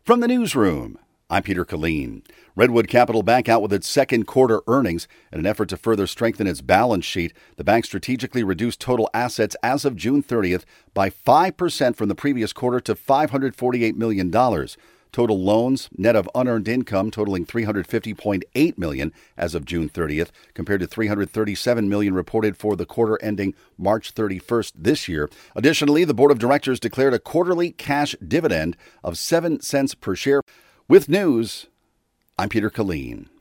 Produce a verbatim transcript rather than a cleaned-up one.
From the newsroom, I'm Peter Killeen. Redwood Capital Bank out with its second quarter earnings. In an effort to further strengthen its balance sheet, the bank strategically reduced total assets as of June thirtieth by five percent from the previous quarter to five hundred forty-eight million dollars. Total loans, net of unearned income, totaling three hundred fifty point eight million dollars as of June thirtieth, compared to three hundred thirty-seven million dollars reported for the quarter ending March thirty-first this year. Additionally, the board of directors declared a quarterly cash dividend of seven cents per share. With news, I'm Peter Killeen.